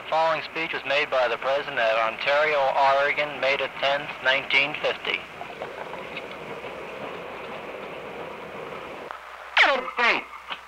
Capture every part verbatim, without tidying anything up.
following speech was made by the President at Ontario, Oregon, May the tenth, nineteen fifty. United States.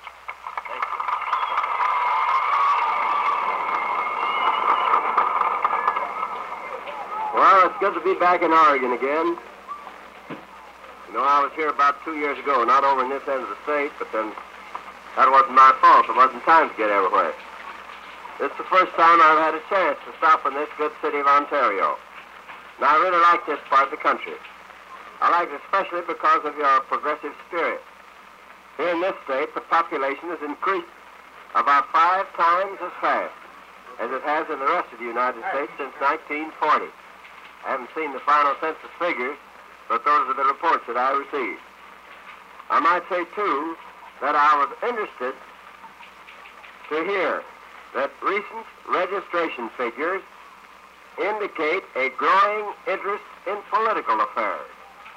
Well, it's good to be back in Oregon again. You know, I was here about two years ago, not over in this end of the state, but then that wasn't my fault. There wasn't time to get everywhere. This is the first time I've had a chance to stop in this good city of Ontario. And I really like this part of the country. I like it especially because of your progressive spirit. Here in this state, the population has increased about five times as fast as it has in the rest of the United States since nineteen forty. I haven't seen the final census figures, but those are the reports that I received. I might say, too, that I was interested to hear that recent registration figures indicate a growing interest in political affairs.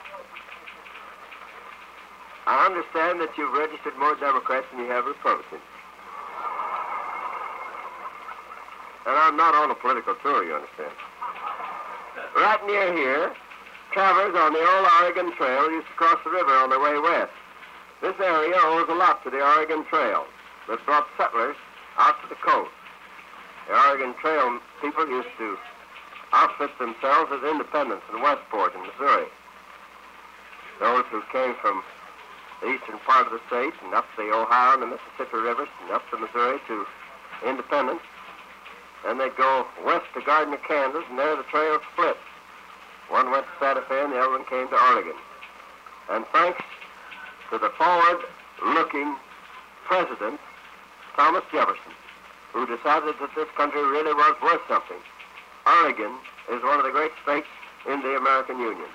I understand that you've registered more Democrats than you have Republicans. And I'm not on a political tour, you understand. Right near here, travelers on the old Oregon Trail used to cross the river on their way west. This area owes a lot to the Oregon Trail that brought settlers out to the coast. The Oregon Trail people used to outfit themselves as independents in Westport in Missouri. Those who came from the eastern part of the state and up the Ohio and the Mississippi rivers and up to Missouri to Independence. Then they'd go west to Gardner, Kansas, and there the trail split. One went to Santa Fe and the other one came to Oregon. And thanks to the forward-looking president, Thomas Jefferson, who decided that this country really was worth something, Oregon is one of the great states in the American Union.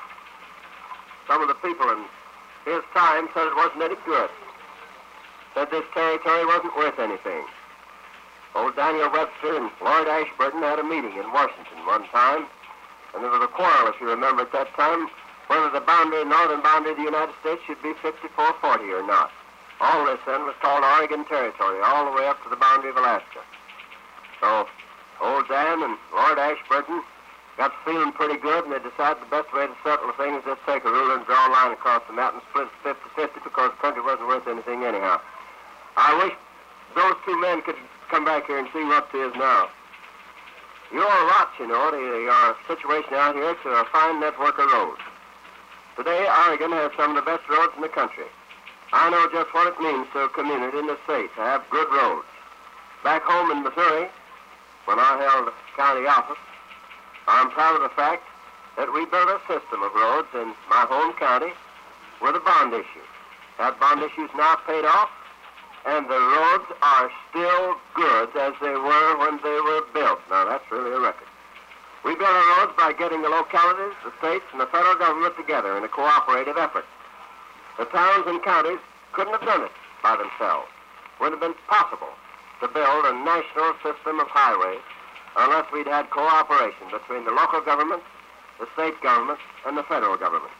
Some of the people in his time said it wasn't any good, said this territory wasn't worth anything. Old Daniel Webster and Lord Ashburton had a meeting in Washington one time, and there was a quarrel, if you remember at that time, whether the boundary, northern boundary of the United States should be fifty-four forty or not. All this then was called Oregon Territory, all the way up to the boundary of Alaska. So old Dan and Lord Ashburton got feeling pretty good, and they decided the best way to settle the thing is just take a ruler and draw a line across the map and split it fifty fifty because the country wasn't worth anything anyhow. I wish those two men could come back here and see what it is now. You owe a lot, you know, to your situation out here to a fine network of roads. Today, Oregon has some of the best roads in the country. I know just what it means to a community in the state to have good roads. Back home in Missouri, when I held county office, I'm proud of the fact that we built a system of roads in my home county with a bond issue. That bond issue is now paid off, and the roads are still good as they were when they were built. Now, that's really a record. We built our roads by getting the localities, the states, and the federal government together in a cooperative effort. The towns and counties couldn't have done it by themselves. It wouldn't have been possible to build a national system of highways unless we'd had cooperation between the local government, the state government, and the federal government.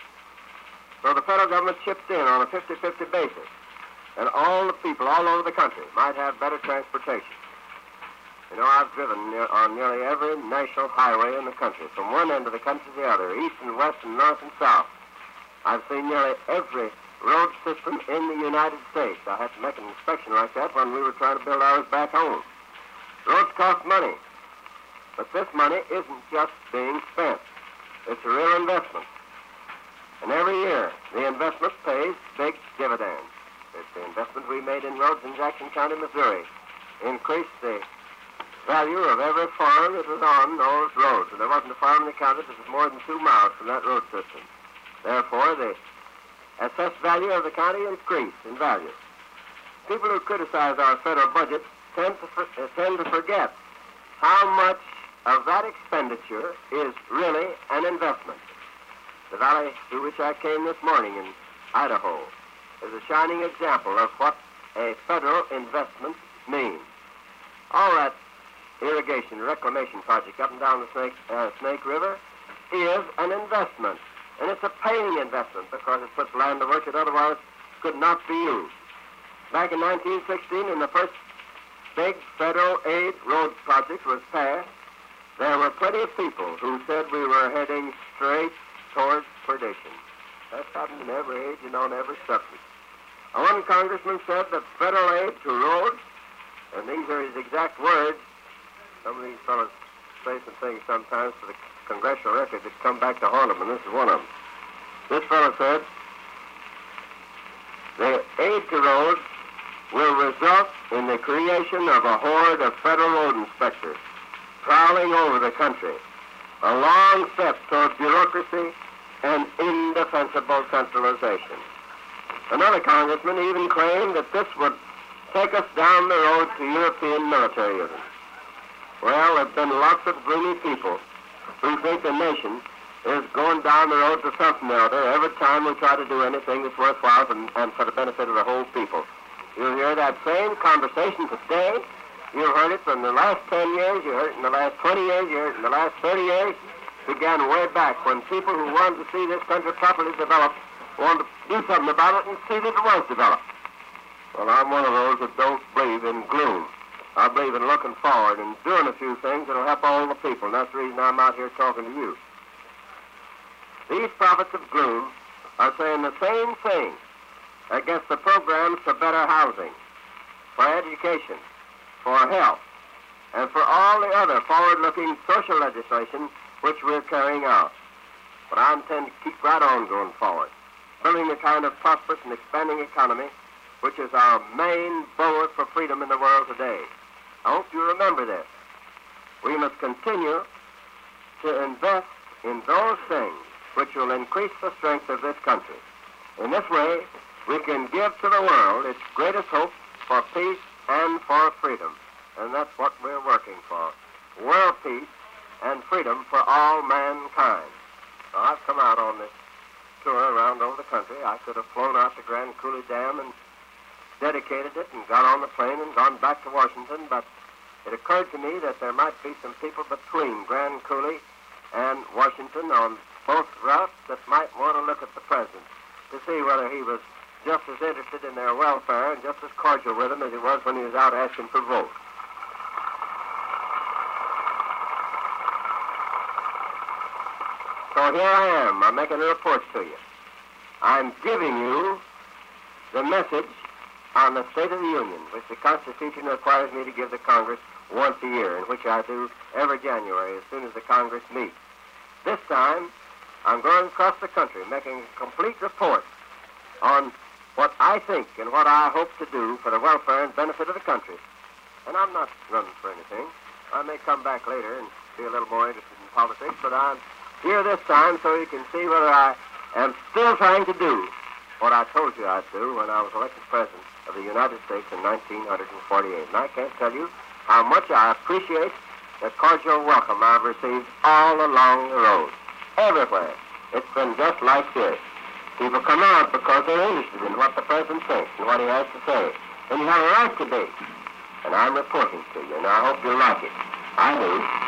So the federal government chipped in on a fifty fifty basis, and all the people all over the country might have better transportation. You know, I've driven near, on nearly every national highway in the country, from one end of the country to the other, east and west and north and south. I've seen nearly every road system in the United States. I had to make an inspection like that when we were trying to build ours back home. Roads cost money, but this money isn't just being spent. It's a real investment. And every year, the investment pays big dividends. It's the investment we made in roads in Jackson County, Missouri. Increased the value of every farm that was on those roads. And there wasn't a farm in the county that was more than two miles from that road system. Therefore, the assessed value of the county increased in value. People who criticize our federal budget tend to, for, uh, tend to forget how much of that expenditure is really an investment. The valley through which I came this morning in Idaho is a shining example of what a federal investment means. All that irrigation reclamation project up and down the Snake, uh, Snake River is an investment. And it's a paying investment because it puts land to work that otherwise could not be used. Back in nineteen sixteen, in the first big federal aid road project was passed, there were plenty of people who said we were heading straight towards perdition. That's happened in every age and on every subject. One congressman said that federal aid to roads, and these are his exact words, some of these fellows say some things sometimes for the congressional record that come back to haunt them, and this is one of them. This fellow said, the aid to roads will result in the creation of a horde of federal road inspectors prowling over the country, a long step toward bureaucracy and indefensible centralization. Another congressman even claimed that this would take us down the road to European militarism. Well, there have been lots of gloomy people who think the nation is going down the road to something or other every time we try to do anything that's worthwhile and, and for the benefit of the whole people. You'll hear that same conversation today. You've heard it in the last ten years, you heard it in the last twenty years, you heard it in the last thirty years. It began way back when people who wanted to see this country properly developed wanted to do something about it and see that it was developed. Well, I'm one of those that don't believe in gloom. I believe in looking forward and doing a few things that'll help all the people, and that's the reason I'm out here talking to you. These prophets of gloom are saying the same thing against the programs for better housing, for education, for health, and for all the other forward-looking social legislation which we're carrying out. But I intend to keep right on going forward, building the kind of prosperous and expanding economy which is our main bulwark for freedom in the world today. I hope you remember this. We must continue to invest in those things which will increase the strength of this country. In this way, we can give to the world its greatest hope for peace and for freedom. And that's what we're working for. World peace and freedom for all mankind. So I've come out on this tour around over the country. I could have flown out to Grand Coulee Dam and dedicated it and got on the plane and gone back to Washington, but it occurred to me that there might be some people between Grand Coulee and Washington on both routes that might want to look at the president to see whether he was just as interested in their welfare and just as cordial with them as he was when he was out asking for votes. So here I am. I'm making a report to you. I'm giving you the message on the State of the Union, which the Constitution requires me to give the Congress once a year, and which I do every January as soon as the Congress meets. This time, I'm going across the country making a complete report on what I think and what I hope to do for the welfare and benefit of the country. And I'm not running for anything. I may come back later and be a little more interested in politics, but I'm here this time so you can see whether I am still trying to do what I told you I'd do when I was elected President of the United States in nineteen forty-eight. And I can't tell you how much I appreciate the cordial welcome I've received all along the road. Everywhere. It's been just like this. People come out because they're interested in what the President thinks and what he has to say. And you have a right to be. And I'm reporting to you, and I hope you like it. I do.